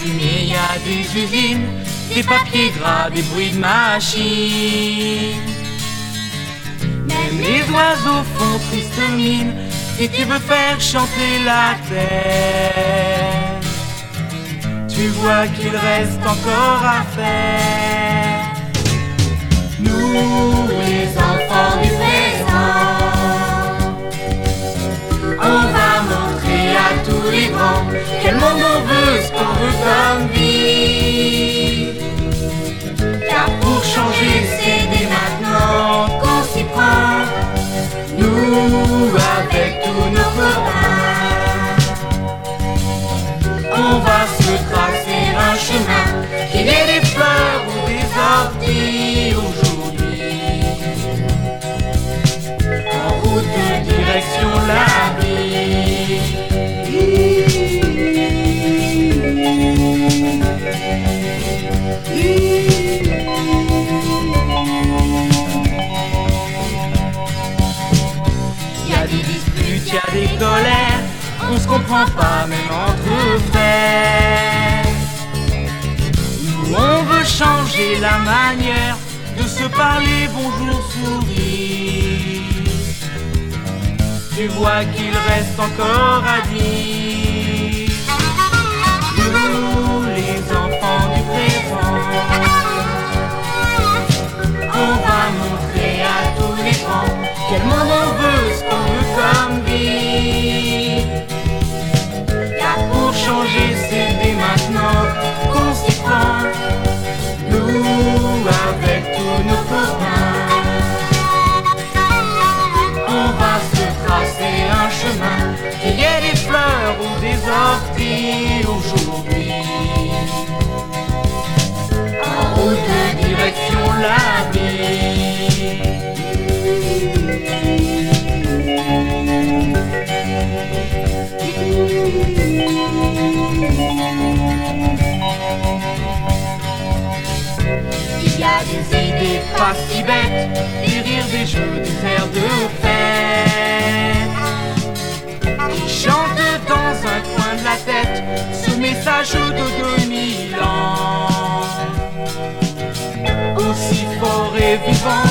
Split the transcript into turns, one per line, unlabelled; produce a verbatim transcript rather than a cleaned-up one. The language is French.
fumée, y a des usines, des papiers gras, des bruits de machines. Même les oiseaux font triste mine si tu veux faire chanter la terre. Tu vois qu'il reste encore à faire. Nous, les enfants du présent, on va montrer à tous les grands quel monde on veut, ce qu'on veut comme vie. Car pour changer, c'est dès maintenant qu'on s'y prend. Nous, avec tous nos copains, on va se tracer un chemin, qu'il y ait des fleurs ou des orties aujourd'hui. En route, direction la vie. Il y a des disputes, il y a des colères, on se comprend pas même entre frères. Nous on veut changer la manière de se parler, bonjour, sourire. Tu vois qu'il reste encore à dire. Nous les enfants du présent, on va montrer à tous les grands quel monde on veut, ce qu'on veut comme vie. Car pour changer, c'est dès maintenant qu'on s'y prend. Nous, avec tous nos copains, on va se tracer un chemin, qu'il y ait des fleurs ou des orties aujourd'hui. En route, direction la vie. Il y a des idées pas si bêtes, des rires, des jeux, des airs de fête qui chantent dans un coin de la tête ce message de deux mille ans, aussi fort et vivant